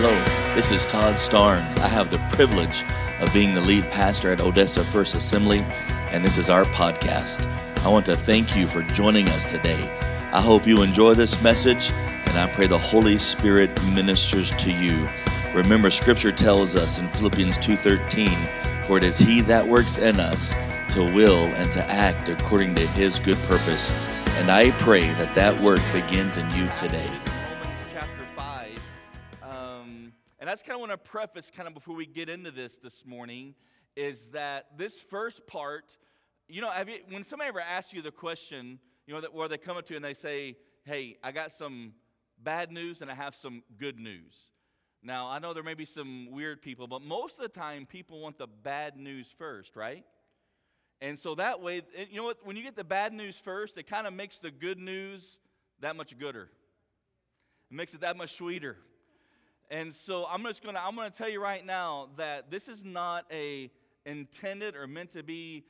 Hello, this is Todd Starnes. I have the privilege of being the lead pastor at Odessa First Assembly, and this is our podcast. I want to thank you for joining us today. I hope you enjoy this message, and I pray the Holy Spirit ministers to you. Remember, Scripture tells us in Philippians 2:13, "For it is He that works in us to will and to act according to His good purpose." And I pray that that work begins in you today. Romans chapter 5. And I just kind of want to preface kind of before we get into this morning is that this first part, when somebody ever asks you the question, where they come up to you and they say, "Hey, I got some bad news and I have some good news." Now, I know there may be some weird people, but most of the time people want the bad news first, right? And so that way, when you get the bad news first, it kind of makes the good news that much gooder. It makes it that much sweeter. And so I'm going to tell you right now that this is not intended or meant to be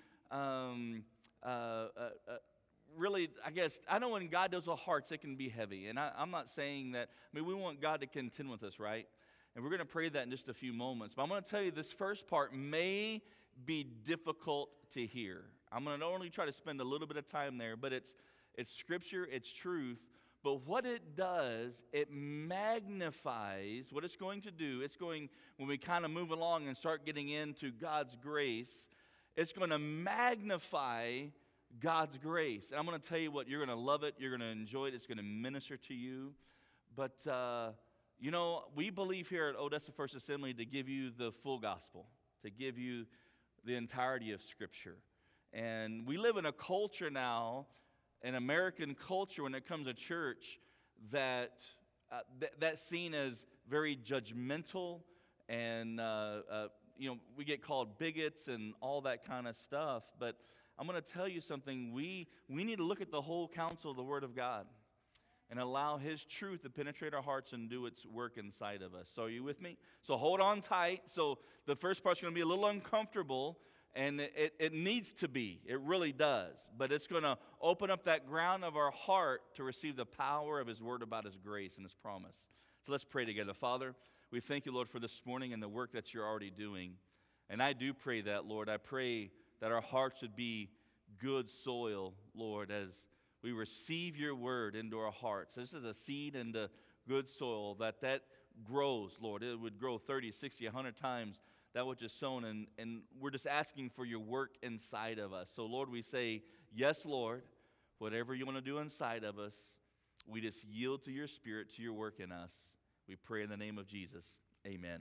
really, I guess, I know when God deals with hearts, it can be heavy. And I'm not saying that, we want God to contend with us, right? And we're going to pray that in just a few moments. But I'm going to tell you this first part may be difficult to hear. I'm going to only try to spend a little bit of time there, but it's Scripture, it's truth. But what it does, it magnifies what it's going to do. When we kind of move along and start getting into God's grace, it's going to magnify God's grace. And I'm going to tell you what, you're going to love it, you're going to enjoy it, it's going to minister to you. But, we believe here at Odessa First Assembly to give you the full gospel, to give you the entirety of Scripture. And we live in a culture now, an American culture when it comes to church, that's seen as very judgmental, and we get called bigots and all that kind of stuff. But I'm going to tell you something. We need to look at the whole counsel of the Word of God and allow His truth to penetrate our hearts and do its work inside of us. So are you with me? So hold on tight. So the first part's going to be a little uncomfortable, and it needs to be. It really does. But it's going to open up that ground of our heart to receive the power of His Word about His grace and His promise. So let's pray together. Father, we thank you, Lord, for this morning and the work that you're already doing. And I do pray that, Lord. I pray that our hearts would be good soil, Lord, as we receive your word into our hearts. This is a seed into good soil that grows, Lord. It would grow 30, 60, 100 times that which is sown, and we're just asking for your work inside of us. So, Lord, we say, yes, Lord, whatever you want to do inside of us, we just yield to your Spirit, to your work in us. We pray in the name of Jesus. Amen.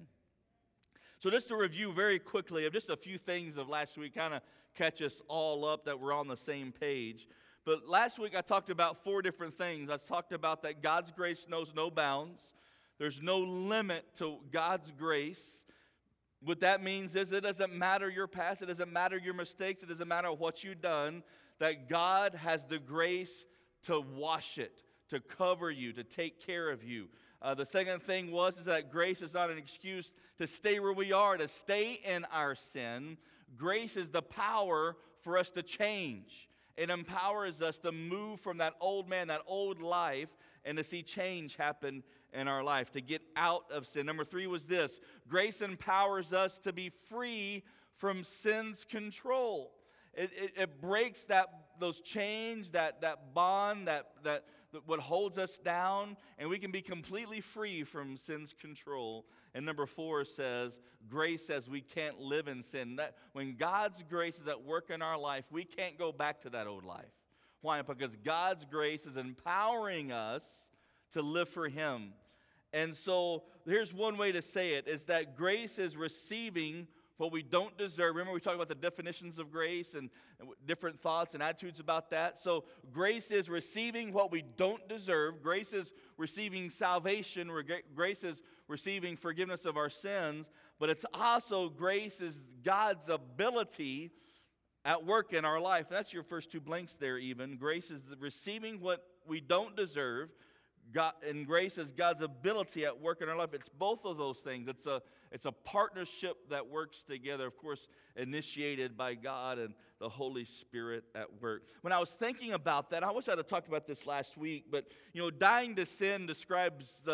So just to review very quickly of just a few things of last week, kind of catch us all up that we're on the same page. But last week I talked about 4 different things. I talked about that God's grace knows no bounds. There's no limit to God's grace. What that means is it doesn't matter your past, it doesn't matter your mistakes, it doesn't matter what you've done, that God has the grace to wash it, to cover you, to take care of you. The second thing is that grace is not an excuse to stay where we are, to stay in our sin. Grace is the power for us to change. It empowers us to move from that old man, that old life, and to see change happen in our life, to get out of sin. Number 3 was this: grace empowers us to be free from sin's control. It breaks those chains, that bond, that what holds us down, and we can be completely free from sin's control. And number 4 says, grace says we can't live in sin. That when God's grace is at work in our life, we can't go back to that old life. Why? Because God's grace is empowering us to live for Him. And so here's one way to say it, is that grace is receiving what we don't deserve. Remember we talked about the definitions of grace and different thoughts and attitudes about that. So grace is receiving what we don't deserve. Grace is receiving salvation. Grace is receiving forgiveness of our sins. But it's also grace is God's ability at work in our life. That's your first 2 blanks there even. Grace is receiving what we don't deserve. God, and grace is God's ability at work in our life. It's both of those things. It's a partnership that works together, of course, initiated by God and the Holy Spirit at work. When I was thinking about that, I wish I'd have talked about this last week, but dying to sin describes the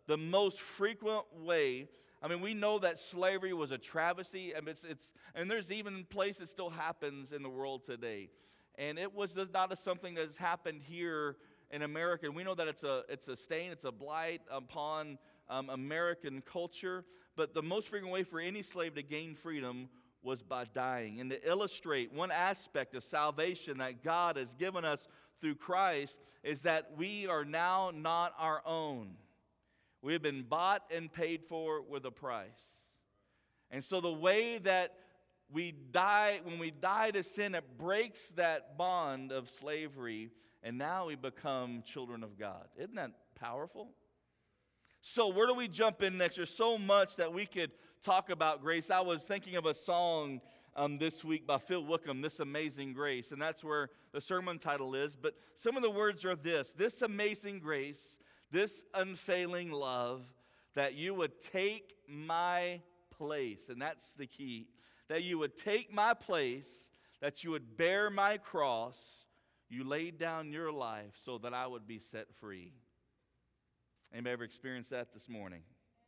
the most frequent way. I mean, we know that slavery was a travesty, and and there's even places it still happens in the world today. And it was just not something that has happened here in America. And we know that it's a stain, it's a blight upon American culture. But the most frequent way for any slave to gain freedom was by dying. And to illustrate one aspect of salvation that God has given us through Christ is that we are now not our own. We have been bought and paid for with a price. And so the way that we die, when we die to sin, it breaks that bond of slavery, and now we become children of God. Isn't that powerful? So where do we jump in next? There's so much that we could talk about grace. I was thinking of a song this week by Phil Wickham, This Amazing Grace, and that's where the sermon title is. But some of the words are this amazing grace, this unfailing love, that you would take my place, and that's the key, that you would take my place, that you would bear my cross, you laid down your life so that I would be set free. Anybody ever experienced that this morning?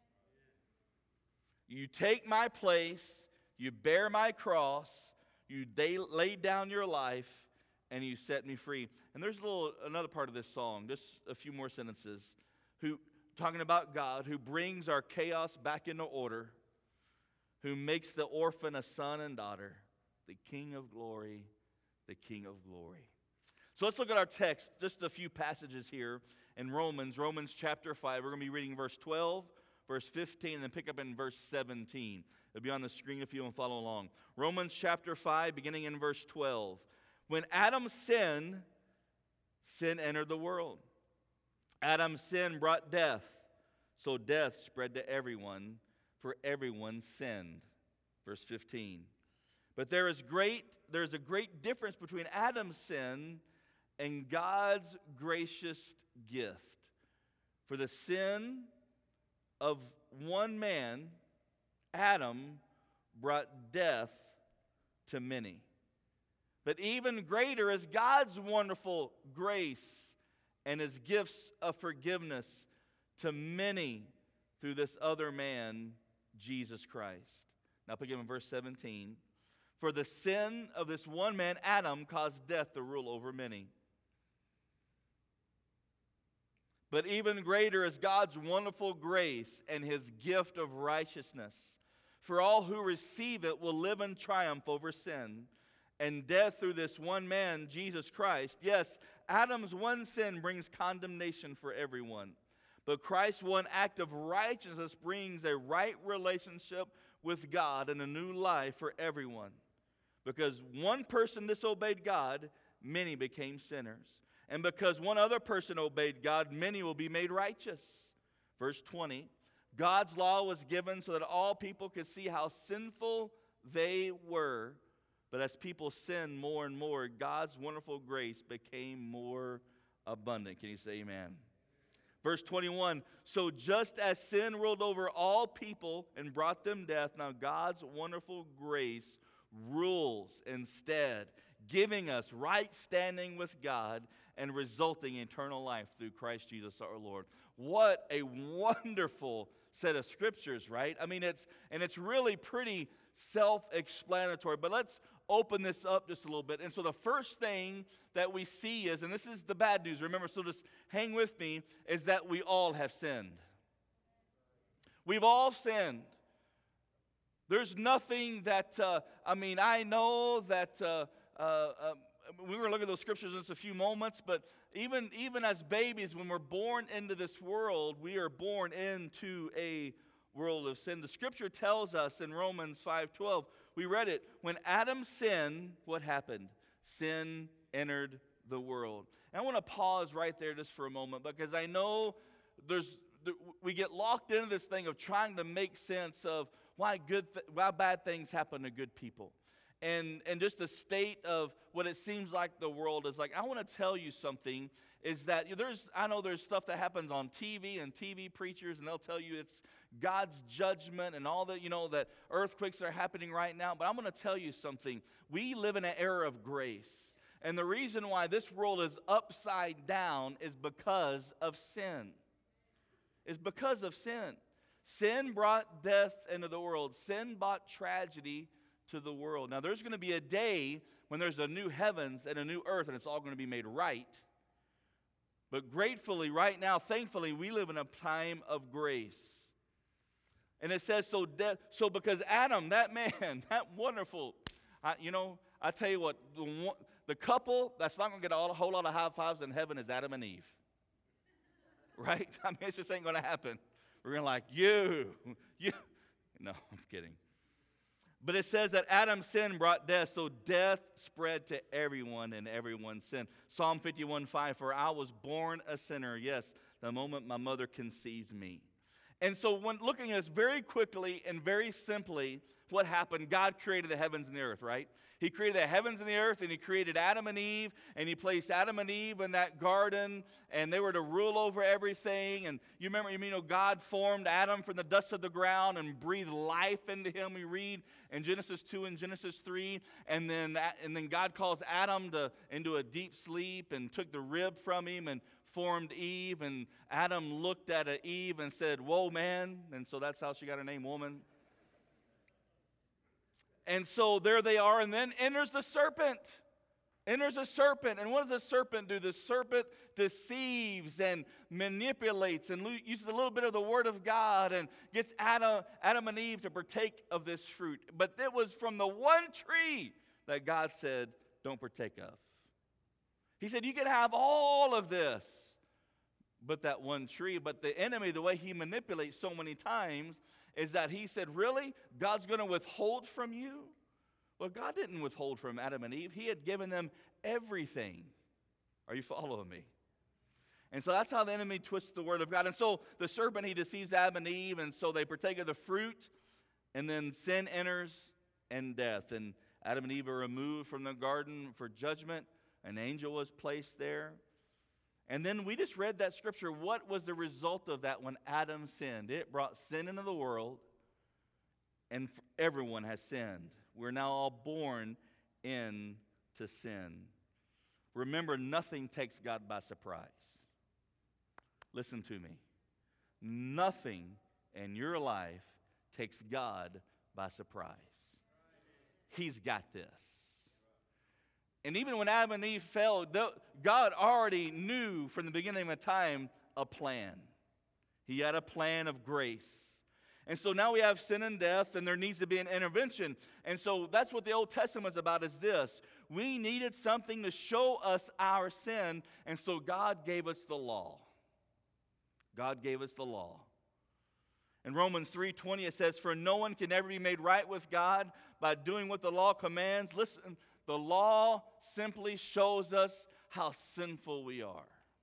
You take my place, you bear my cross, you lay down your life, and you set me free. And there's another part of this song, just a few more sentences, talking about God, who brings our chaos back into order, who makes the orphan a son and daughter, the King of glory, the King of glory. So let's look at our text, just a few passages here in Romans chapter 5. We're going to be reading verse 12, verse 15, and then pick up in verse 17. It'll be on the screen if you want to follow along. Romans chapter 5, beginning in verse 12. When Adam sinned, sin entered the world. Adam's sin brought death, so death spread to everyone, for everyone sinned. Verse 15. But there is a great difference between Adam's sin and God's gracious gift. For the sin of one man, Adam, brought death to many. But even greater is God's wonderful grace and his gifts of forgiveness to many through this other man, Jesus Christ. Now begin in verse 17. For the sin of this one man, Adam, caused death to rule over many. But even greater is God's wonderful grace and his gift of righteousness. For all who receive it will live in triumph over sin and death through this one man, Jesus Christ. Yes, Adam's one sin brings condemnation for everyone. But Christ's one act of righteousness brings a right relationship with God and a new life for everyone. Because one person disobeyed God, many became sinners. And because one other person obeyed God, many will be made righteous. Verse 20, God's law was given so that all people could see how sinful they were. But as people sinned more and more, God's wonderful grace became more abundant. Can you say amen? Verse 21, so just as sin ruled over all people and brought them death, now God's wonderful grace rules instead, giving us right standing with God and resulting in eternal life through Christ Jesus our Lord. What a wonderful set of scriptures, right? I mean, it's really pretty self-explanatory, but let's open this up just a little bit. And so the first thing that we see is, and this is the bad news, remember, so just hang with me, is that we all have sinned. We've all sinned. There's nothing that, I know that we were looking at those scriptures in just a few moments, but even as babies, when we're born into this world, we are born into a world of sin. The scripture tells us in Romans 5:12, we read it, when Adam sinned, what happened? Sin entered the world. And I want to pause right there just for a moment, because I know we get locked into this thing of trying to make sense of why bad things happen to good people. And just the state of what it seems like the world is like. I want to tell you something, is that I know there's stuff that happens on TV and TV preachers, and they'll tell you it's God's judgment and all that, that earthquakes are happening right now. But I'm going to tell you something. We live in an era of grace. And the reason why this world is upside down is because of sin. is because of sin. Sin brought death into the world. Sin brought tragedy to the world. Now, there's going to be a day when there's a new heavens and a new earth, and it's all going to be made right. But gratefully, right now, thankfully, we live in a time of grace. And it says, so because Adam, that man, that wonderful, I tell you what, the couple that's not going to get a whole lot of high fives in heaven is Adam and Eve. Right? I mean, it just ain't going to happen. We're going to like, you. No, I'm kidding. But it says that Adam's sin brought death, so death spread to everyone, and everyone sinned. Psalm 51:5, for I was born a sinner, yes, the moment my mother conceived me. And so when looking at this very quickly and very simply, what happened, God created the heavens and the earth, right? He created the heavens and the earth, and He created Adam and Eve, and He placed Adam and Eve in that garden, and they were to rule over everything. And you remember, God formed Adam from the dust of the ground and breathed life into him. We read in Genesis 2 and Genesis 3, and then God calls Adam into a deep sleep and took the rib from him and formed Eve. And Adam looked at Eve and said, "Whoa, man!" And so that's how she got her name, woman. And so there they are, and then enters the serpent. Enters a serpent. And what does the serpent do? The serpent deceives and manipulates and uses a little bit of the Word of God and gets Adam and Eve to partake of this fruit. But it was from the one tree that God said, don't partake of. He said, you can have all of this, but that one tree. But the enemy, the way he manipulates so many times, is that he said, really? God's going to withhold from you? Well, God didn't withhold from Adam and Eve. He had given them everything. Are you following me? And so that's how the enemy twists the word of God. And so the serpent, he deceives Adam and Eve, and so they partake of the fruit, and then sin enters and death. And Adam and Eve are removed from the garden for judgment. An angel was placed there. And then we just read that scripture. What was the result of that when Adam sinned? It brought sin into the world, and everyone has sinned. We're now all born into sin. Remember, nothing takes God by surprise. Listen to me. Nothing in your life takes God by surprise. He's got this. And even when Adam and Eve fell, God already knew from the beginning of time a plan. He had a plan of grace. And so now we have sin and death, and there needs to be an intervention. And so that's what the Old Testament is about, is this. We needed something to show us our sin, and so God gave us the law. God gave us the law. In Romans 3:20 it says, for no one can ever be made right with God by doing what the law commands. Listen, the law simply shows us how sinful we are.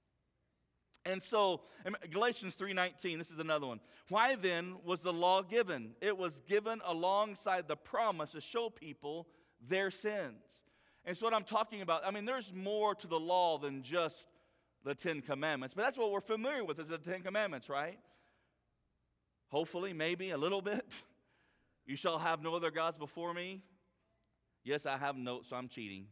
And so, Galatians 3:19, this is another one. Why then was the law given? It was given alongside the promise to show people their sins. And so what I'm talking about, there's more to the law than just the Ten Commandments. But that's what we're familiar with, is the Ten Commandments, right? Hopefully, maybe a little bit. You shall have no other gods before me. Yes, I have notes, so I'm cheating.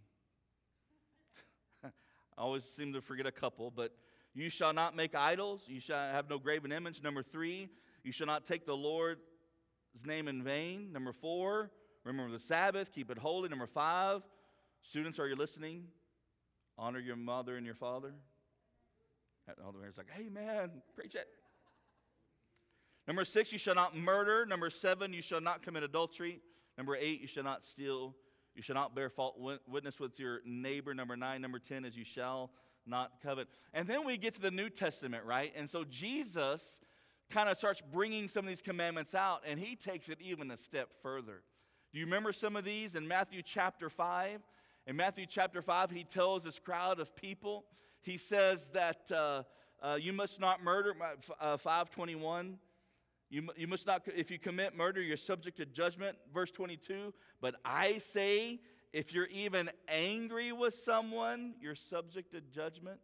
I always seem to forget a couple, but you shall not make idols. You shall have no graven image. Number 3, you shall not take the Lord's name in vain. Number 4, remember the Sabbath, keep it holy. Number 5, students, are you listening? Honor your mother and your father. All the parents like, hey man, preach it. Number 6, you shall not murder. Number 7, you shall not commit adultery. Number 8, you shall not steal. You shall not bear false witness with your neighbor. Number 9, number 10 is you shall not covet. And then we get to the New Testament, right? And so Jesus kind of starts bringing some of these commandments out, and he takes it even a step further. Do you remember some of these in Matthew chapter 5? In Matthew chapter 5, he tells this crowd of people, he says that you must not murder, 5:21. You must not, if you commit murder, you're subject to judgment. Verse 22, but I say, if you're even angry with someone, you're subject to judgment.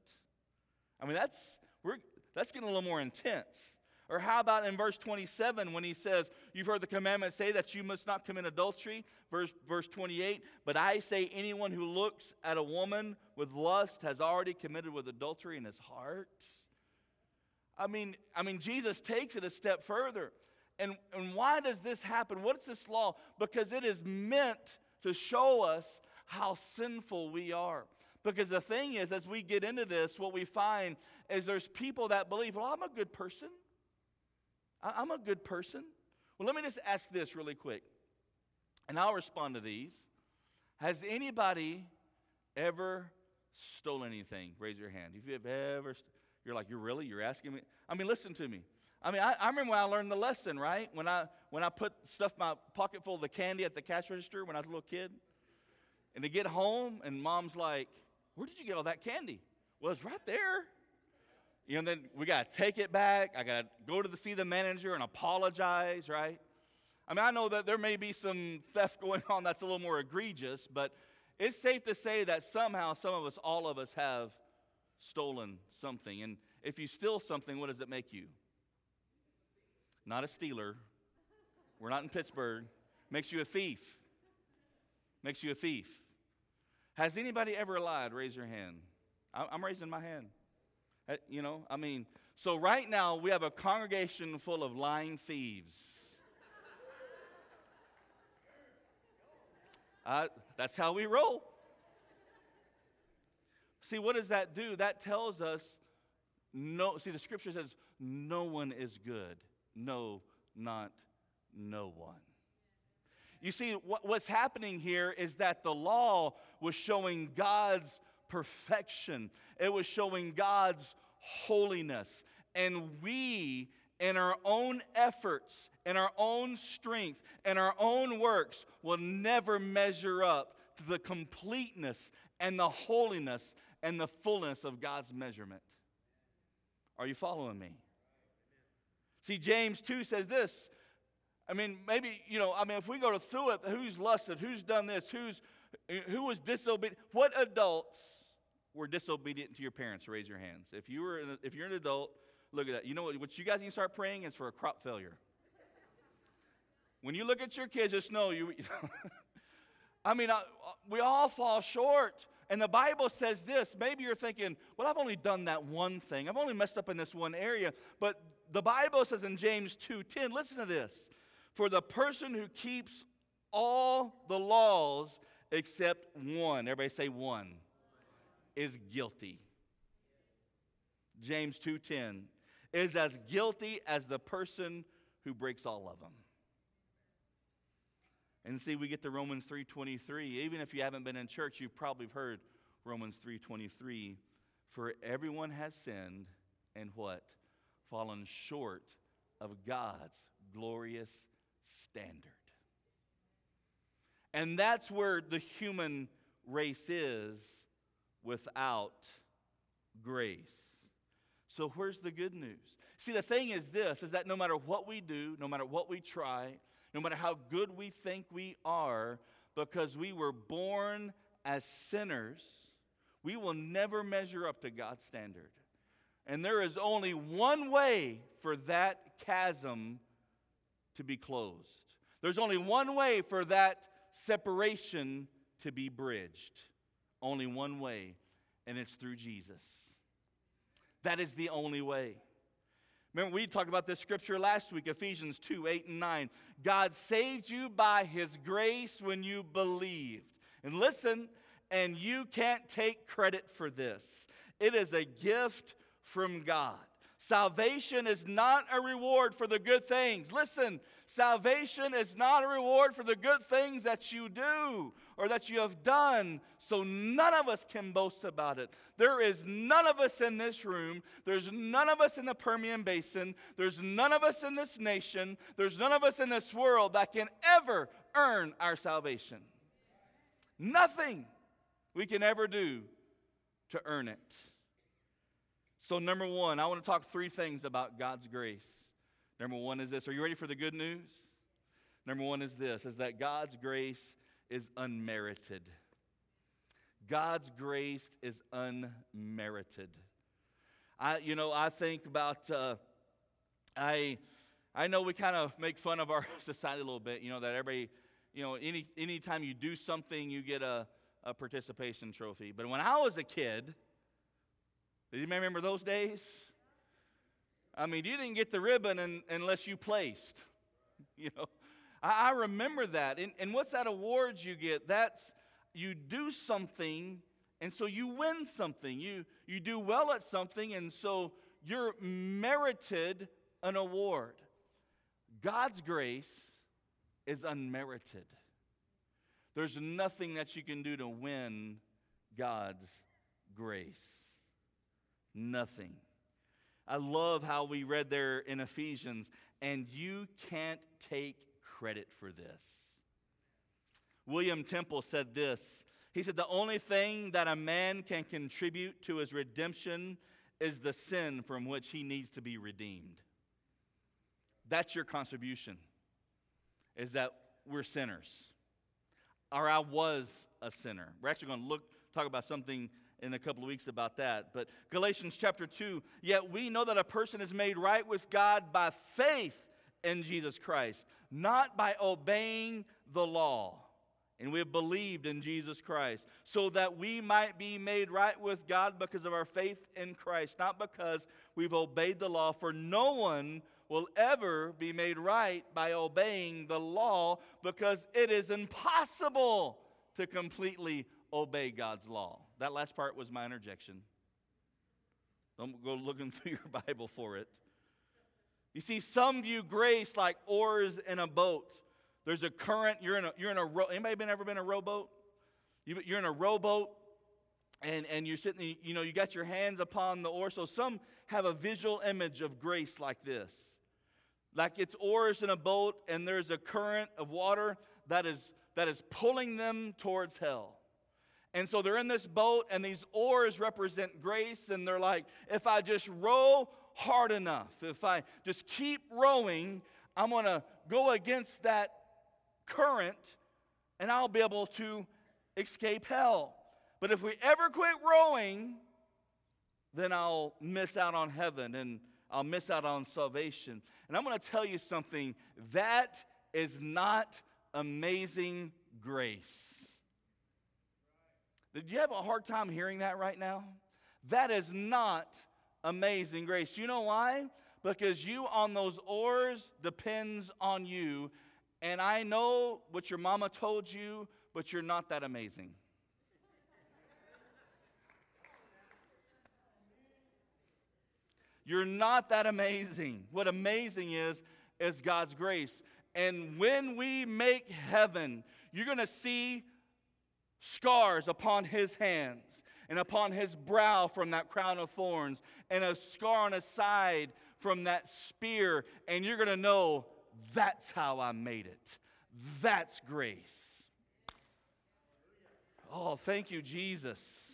That's getting a little more intense. Or how about in verse 27 when he says, you've heard the commandment say that you must not commit adultery. Verse 28, but I say anyone who looks at a woman with lust has already committed with adultery in his heart. Jesus takes it a step further. And why does this happen? What is this law? Because it is meant to show us how sinful we are. Because the thing is, as we get into this, what we find is there's people that believe, well, I'm a good person. I'm a good person. Well, let me just ask this really quick, and I'll respond to these. Has anybody ever stolen anything? Raise your hand. If you have ever, you're asking me? Listen to me. I remember when I learned the lesson, right? When I put stuff in my pocket full of the candy at the cash register when I was a little kid. And to get home, and Mom's like, where did you get all that candy? Well, it's right there. Then we got to take it back. I got to go to see the manager and apologize, right? I know that there may be some theft going on that's a little more egregious, but it's safe to say that somehow all of us have stolen something. And if you steal something, what does it make you? Not a stealer. We're not in Pittsburgh. Makes you a thief. Makes you a thief. Has anybody ever lied? Raise your hand. I'm raising my hand. So right now we have a congregation full of lying thieves. That's how we roll. See, what does that do? That tells us the scripture says no one is good. No, not no one. You see, what's happening here is that the law was showing God's perfection. It was showing God's holiness. And we, in our own efforts, in our own strength, in our own works, will never measure up to the completeness and the holiness and the fullness of God's measurement. Are you following me? See, James 2 says this. If we go through it, who's lusted, who's done this, who was disobedient, what adults were disobedient to your parents? Raise your hands. If you're an adult, look at that. You know what you guys need to start praying is for a crop failure. When you look at your kids, just know we all fall short. And the Bible says this. Maybe you're thinking, well, I've only done that one thing. I've only messed up in this one area. But the Bible says in James 2:10, listen to this. For the person who keeps all the laws except one, everybody say one, is guilty. James 2:10 is as guilty as the person who breaks all of them. And see, we get to Romans 3:23. Even if you haven't been in church, you've probably heard Romans 3:23. For everyone has sinned and what? Fallen short of God's glorious standard. And that's where the human race is without grace. So where's the good news? See, the thing is this, is that no matter what we do, no matter what we try, no matter how good we think we are, because we were born as sinners, we will never measure up to God's standard. And there is only one way for that chasm to be closed. There's only one way for that separation to be bridged. Only one way, and it's through Jesus. That is the only way. Remember, we talked about this scripture last week, Ephesians 2:8-9. God saved you by His grace when you believed. And listen, and you can't take credit for this. It is a gift from God. Salvation is not a reward for the good things. Listen, salvation is not a reward for the good things that you do or that you have done, so none of us can boast about it. There is none of us in this room. There's none of us in the Permian Basin. There's none of us in this nation. There's none of us in this world that can ever earn our salvation. Nothing we can ever do to earn it. So number one, I want to talk three things about God's grace. Number one is this. Are you ready for the good news? Number one is this, is that God's grace is unmerited. God's grace is unmerited. I think about, I know we kind of make fun of our society a little bit, that everybody, anytime you do something, you get a participation trophy. But when I was a kid, do you remember those days? I mean, you didn't get the ribbon unless you placed. You know, I remember that. And what's that awards you get? That's you do something, and so you win something. You do well at something, and so you're merited an award. God's grace is unmerited. There's nothing that you can do to win God's grace. Nothing. I love how we read there in Ephesians, and you can't take credit for this. William Temple said this. He said, the only thing that a man can contribute to his redemption is the sin from which he needs to be redeemed. That's your contribution, is that we're sinners. Or I was a sinner. We're actually going to talk about something in a couple of weeks about that. But Galatians chapter 2, yet we know that a person is made right with God by faith in Jesus Christ, not by obeying the law. And we have believed in Jesus Christ, so that we might be made right with God because of our faith in Christ, not because we've obeyed the law. For no one will ever be made right by obeying the law, because it is impossible to completely obey God's law. That last part was my interjection. Don't go looking through your Bible for it. You see, some view grace like oars in a boat. There's a current. Anybody ever been in a rowboat? You're in a rowboat, and you're sitting. You got your hands upon the oar. So some have a visual image of grace like this, like it's oars in a boat, and there's a current of water that is pulling them towards hell. And so they're in this boat, and these oars represent grace, and they're like, if I just row hard enough, if I just keep rowing, I'm going to go against that current, and I'll be able to escape hell. But if we ever quit rowing, then I'll miss out on heaven, and I'll miss out on salvation. And I'm going to tell you something, that is not amazing grace. Did you have a hard time hearing that right now? That is not amazing grace. You know why? Because you on those oars depends on you. And I know what your mama told you, but you're not that amazing. You're not that amazing. What amazing is God's grace. And when we make heaven, you're going to see scars upon his hands and upon his brow from that crown of thorns, and a scar on his side from that spear, and you're going to know, that's how I made it. That's grace. Oh, thank you, Jesus.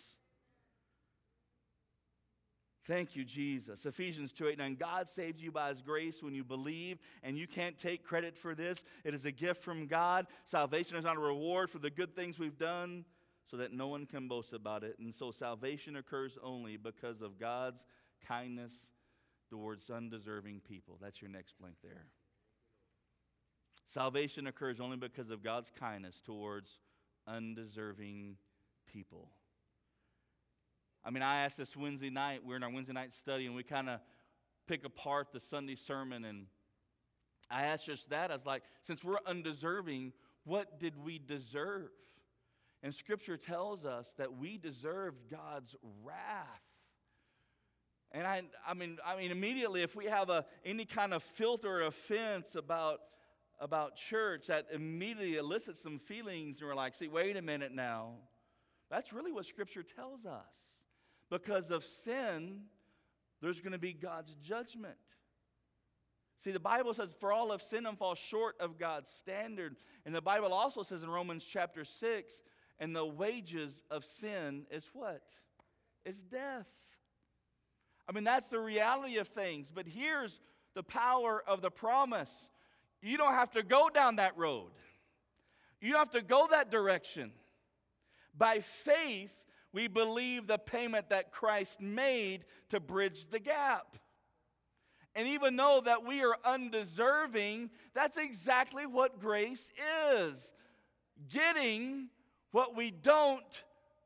Thank you, Jesus. Ephesians 2:8-9. God saved you by his grace when you believe, and you can't take credit for this. It is a gift from God. Salvation is not a reward for the good things we've done, so that no one can boast about it. And so salvation occurs only because of God's kindness towards undeserving people. That's your next blank there. Salvation occurs only because of God's kindness towards undeserving people. I mean, I asked this Wednesday night, we're in our Wednesday night study, and we kind of pick apart the Sunday sermon, and I asked just that. I was like, since we're undeserving, what did we deserve? And Scripture tells us that we deserved God's wrath. And I mean, immediately, if we have any kind of filter or offense about church, that immediately elicits some feelings, and we're like, see, wait a minute now. That's really what Scripture tells us. Because of sin, there's going to be God's judgment. See, the Bible says, for all have sinned and fall short of God's standard. And the Bible also says in Romans chapter 6, and the wages of sin is what? Is death. I mean, that's the reality of things. But here's the power of the promise. You don't have to go down that road. You don't have to go that direction. By faith, we believe the payment that Christ made to bridge the gap. And even though that we are undeserving, that's exactly what grace is. Getting what we don't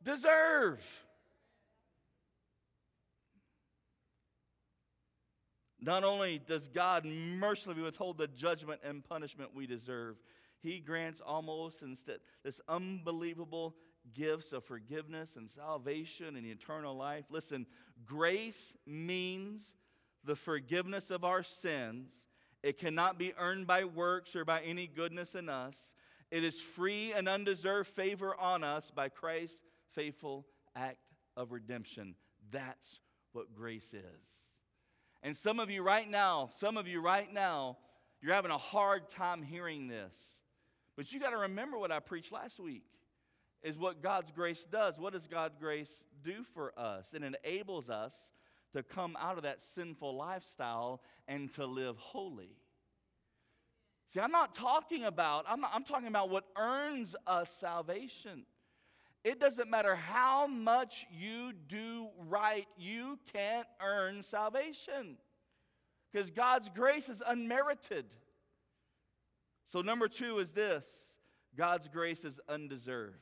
deserve. Not only does God mercifully withhold the judgment and punishment we deserve, He grants almost instead this unbelievable gifts of forgiveness and salvation and eternal life. Listen, grace means the forgiveness of our sins. It cannot be earned by works or by any goodness in us. It is free and undeserved favor on us by Christ's faithful act of redemption. That's what grace is. And some of you right now, you're having a hard time hearing this. But you got to remember what I preached last week, is what God's grace does. What does God's grace do for us? It enables us to come out of that sinful lifestyle and to live holy. See, I'm talking about what earns us salvation. It doesn't matter how much you do right, you can't earn salvation, because God's grace is unmerited. So number 2 is this: God's grace is undeserved.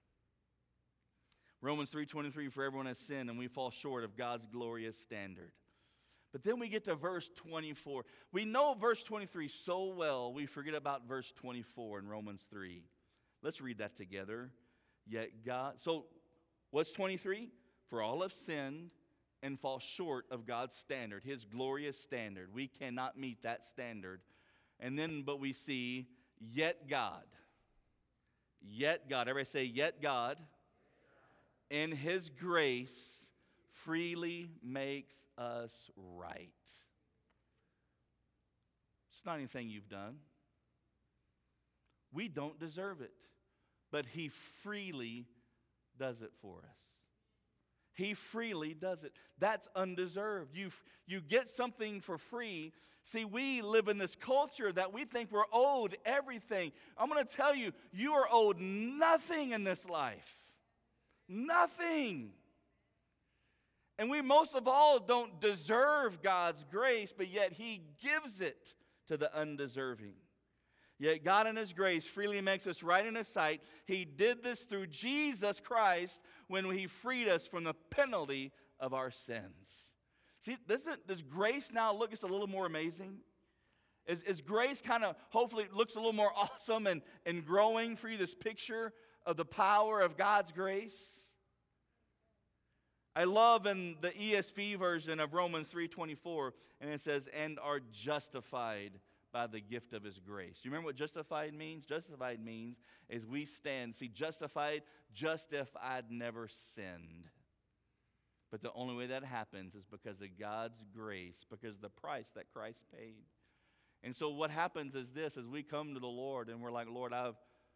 Romans 3:23, for everyone has sinned and we fall short of God's glorious standard. But then we get to verse 24. We know verse 23 so well, we forget about verse 24 in Romans 3. Let's read that together. Yet God, so what's 23? For all have sinned and fall short of God's standard, His glorious standard. We cannot meet that standard. And then, but we see, yet God, everybody say, yet God, in His grace, freely makes us right. It's not anything you've done. We don't deserve it, but He freely does it for us. He freely does it. That's undeserved. You get something for free. See, we live in this culture that we think we're owed everything. I'm going to tell you, you are owed nothing in this life. Nothing. And we most of all don't deserve God's grace, but yet He gives it to the undeserving. Yet God in His grace freely makes us right in His sight. He did this through Jesus Christ when He freed us from the penalty of our sins. See, does grace now look just a little more amazing? Is grace kind of, hopefully, looks a little more awesome and growing for you, this picture of the power of God's grace? I love in the ESV version of Romans 3:24, and it says, and are justified by the gift of His grace. You remember what justified means? Justified means is we stand. See, justified, just if I'd never sinned. But the only way that happens is because of God's grace, because of the price that Christ paid. And so what happens is this, as we come to the Lord and we're like, Lord, I'm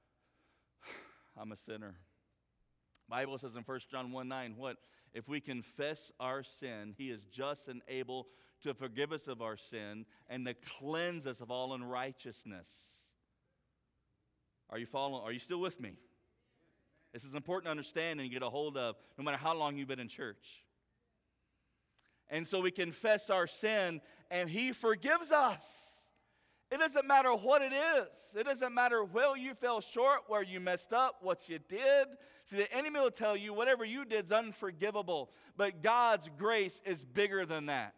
a sinner. The Bible says in 1 John 1:9, what? If we confess our sin, He is just and able to forgive us of our sin and to cleanse us of all unrighteousness. Are you following? Are you still with me? This is important to understand and get a hold of, no matter how long you've been in church. And so we confess our sin, and He forgives us. It doesn't matter what it is. It doesn't matter where you fell short, where you messed up, what you did. See, the enemy will tell you whatever you did is unforgivable. But God's grace is bigger than that.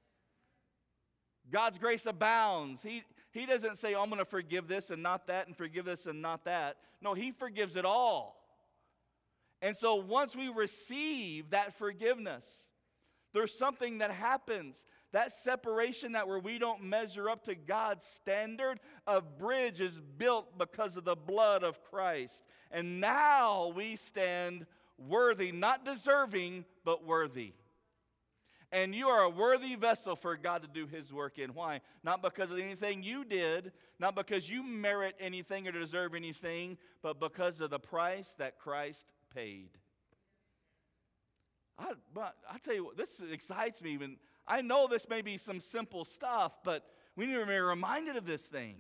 God's grace abounds. He doesn't say, oh, I'm going to forgive this and not that, and forgive this and not that. No, He forgives it all. And so once we receive that forgiveness, there's something that happens. That separation that where we don't measure up to God's standard, a bridge is built because of the blood of Christ. And now we stand worthy, not deserving, but worthy. And you are a worthy vessel for God to do His work in. Why? Not because of anything you did, not because you merit anything or deserve anything, but because of the price that Christ paid. I tell you what, this excites me. Even I know this may be some simple stuff, but we need to be reminded of this thing.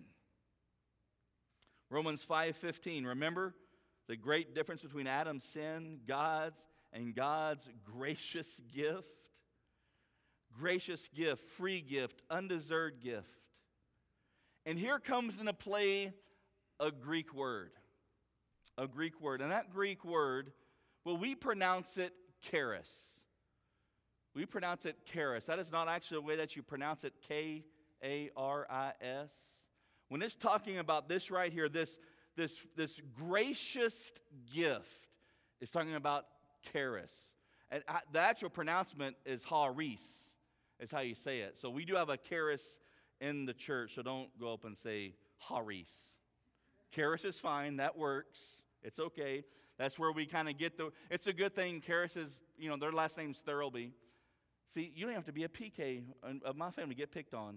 Romans 5:15. Remember the great difference between Adam's sin, and God's gracious gift. Gracious gift, free gift, undeserved gift. And here comes into play a Greek word. A Greek word. And that Greek word, well, we pronounce it charis. We pronounce it charis. That is not actually the way that you pronounce it, K-A-R-I-S. When it's talking about this right here, this gracious gift, it's talking about charis. And the actual pronouncement is haris, is how you say it. So we do have a charis in the church, so don't go up and say haris. Charis is fine, that works. It's okay. That's where we kind of get it's a good thing. Charis is, their last name's Thirlby. See, you don't have to be a PK of my family to get picked on.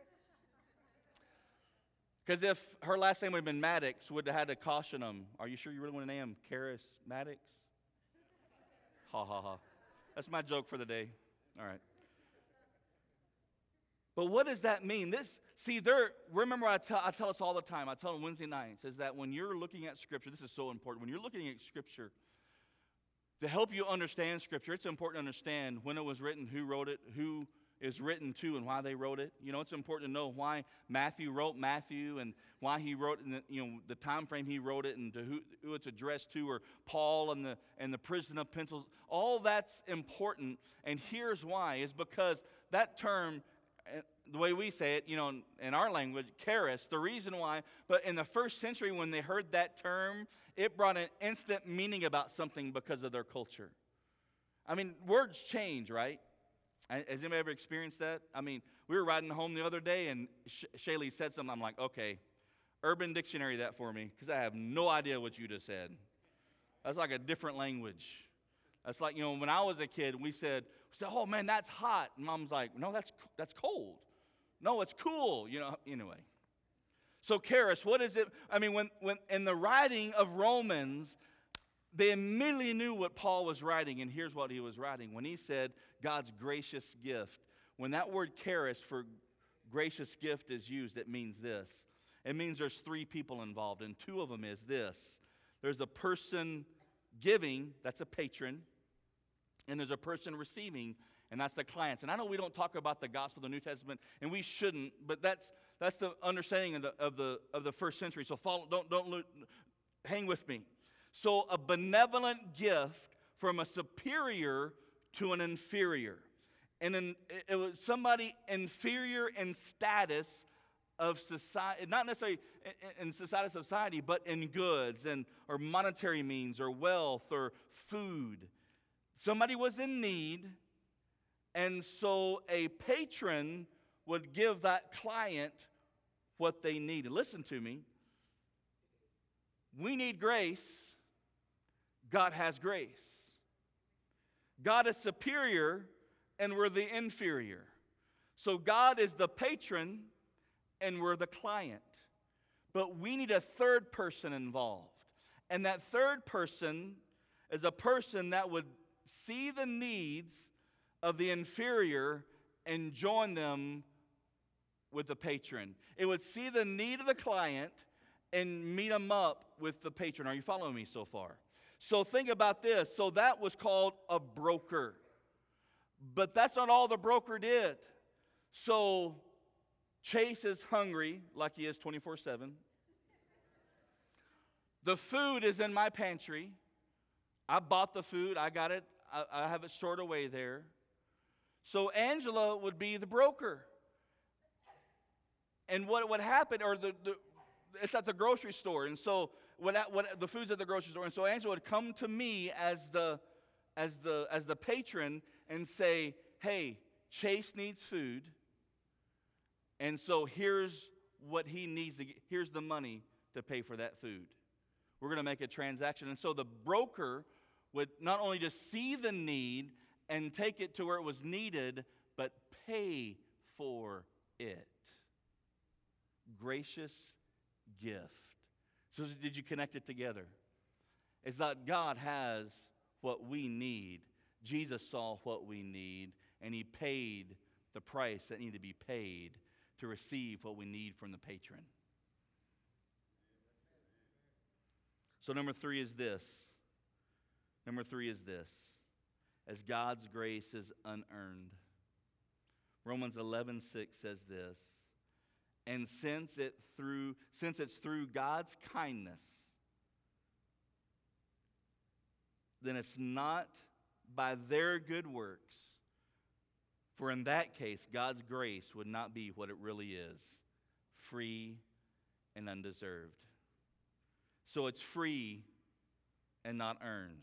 Because if her last name would have been Maddox, would have had to caution them. Are you sure you really want to name Charis Maddox? Ha ha ha. That's my joke for the day. All right. But what does that mean? Remember I tell us all the time, I tell them Wednesday nights, is that when you're looking at Scripture, this is so important. When you're looking at Scripture, to help you understand Scripture, it's important to understand when it was written, who wrote it, who is written to, and why they wrote it. It's important to know why Matthew wrote Matthew, and why he wrote, the time frame he wrote it, and to who it's addressed to, or Paul and the prison of pencils. All that's important, and here's why. Is because that term, the way we say it, in our language, charis, the reason why, but in the first century when they heard that term, it brought an instant meaning about something because of their culture. I mean, words change, right? Has anybody ever experienced that? I mean, we were riding home the other day, and Shaylee said something. I'm like, okay, Urban Dictionary that for me, because I have no idea what you just said. That's like a different language. That's like, when I was a kid, we said, oh man, that's hot. And Mom's like, no, that's cold. No, it's cool. Anyway. So charis, what is it? I mean, when in the writing of Romans, they immediately knew what Paul was writing, and here's what he was writing. When he said God's gracious gift, when that word charis for gracious gift is used, it means this. It means there's three people involved, and two of them is this. There's a person giving, that's a patron, and there's a person receiving, and that's the clients. And I know we don't talk about the gospel of the New Testament, and we shouldn't, but that's the understanding of the first century. So don't hang with me. So a benevolent gift from a superior to an inferior. And it was somebody inferior in status of society, not necessarily in society, but in goods or monetary means or wealth or food. Somebody was in need, and so a patron would give that client what they needed. Listen to me. We need grace. God has grace. God is superior, and we're the inferior. So God is the patron, and we're the client. But we need a third person involved. And that third person is a person that would see the needs of the inferior and join them with the patron. It would see the need of the client and meet them up with the patron. Are you following me so far? So think about this. So that was called a broker. But that's not all the broker did. So Chase is hungry, like he is 24/7. The food is in my pantry. I bought the food. I got it. I have it stored away there. So Angela would be the broker. And what would happen, or it's at the grocery store, and so what the food's at the grocery store, and so Angela would come to me as the patron and say, "Hey, Chase needs food, and so here's what he needs to get. Here's the money to pay for that food. We're going to make a transaction." And so the broker would not only just see the need and take it to where it was needed, but pay for it. Gracious gift. So did you connect it together? It's that God has what we need. Jesus saw what we need, and he paid the price that needed to be paid to receive what we need from the patron. So number three is this. As God's grace is unearned. Romans 11:6 says this. And since it's through God's kindness, then it's not by their good works, For in that case, God's grace would not be what it really is, free and undeserved. So it's free and not earned.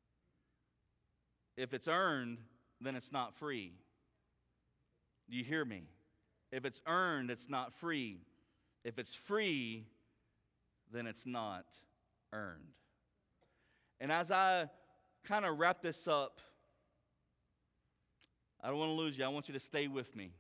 If it's earned, then it's not free. Do you hear me? If it's earned, it's not free. If it's free, then it's not earned. And as I kind of wrap this up, I don't want to lose you. I want you to stay with me.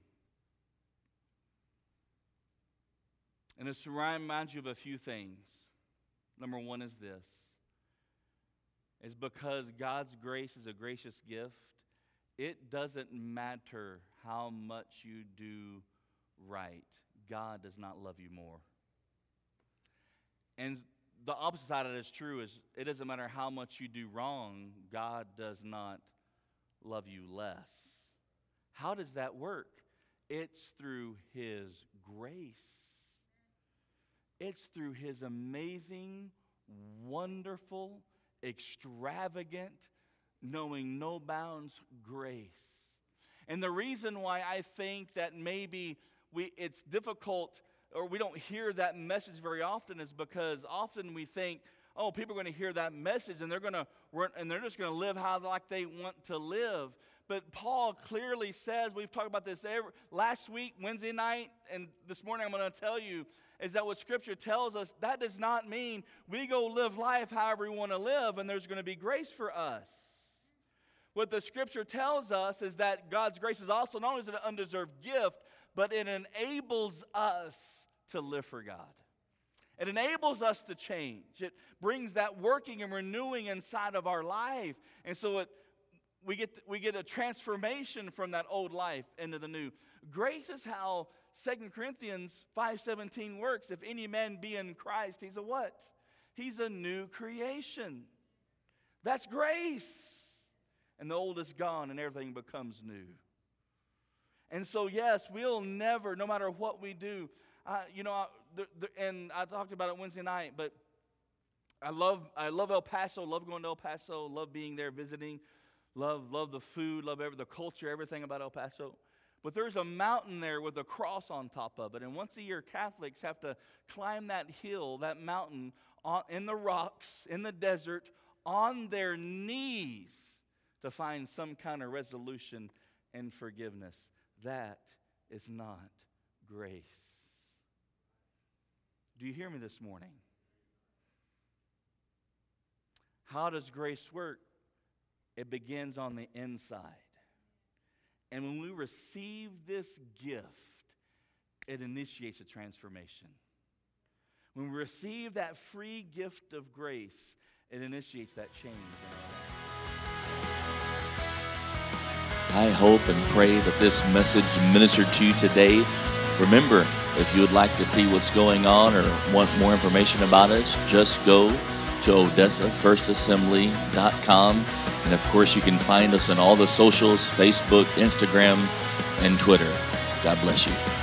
And it's to remind you of a few things. Number one is this. It's because God's grace is a gracious gift, it doesn't matter how much you do right. God does not love you more. And the opposite side of it is true, is it doesn't matter how much you do wrong, God does not love you less. How does that work? It's through His grace. It's through His amazing, wonderful, extravagant, knowing no bounds grace. And the reason why I think that maybe it's difficult or we don't hear that message very often is because often we think, oh, people are going to hear that message and they're just going to live how like they want to live. But Paul clearly says, we've talked about this last week, Wednesday night, and this morning I'm going to tell you, is that what Scripture tells us, that does not mean we go live life however we want to live and there's going to be grace for us. What the Scripture tells us is that God's grace is also not only is it an undeserved gift, but it enables us to live for God. It enables us to change. It brings that working and renewing inside of our life. And so we get a transformation from that old life into the new. Grace is how 2 Corinthians 5:17 works. If any man be in Christ, he's a what? He's a new creation. That's grace. And the old is gone and everything becomes new. And so, yes, we'll never, no matter what we do, and I talked about it Wednesday night, but I love El Paso, love going to El Paso, love being there visiting, love the food, love the culture, everything about El Paso. But there's a mountain there with a cross on top of it, and once a year Catholics have to climb that hill, that mountain, in the rocks, in the desert, on their knees to find some kind of resolution and forgiveness. That is not grace. Do you hear me this morning? How does grace work? It begins on the inside. And when we receive this gift, it initiates a transformation. When we receive that free gift of grace, it initiates that change in our life. I hope and pray that this message ministered to you today. Remember, if you would like to see what's going on or want more information about us, just go to OdessaFirstAssembly.com. And of course, you can find us on all the socials, Facebook, Instagram, and Twitter. God bless you.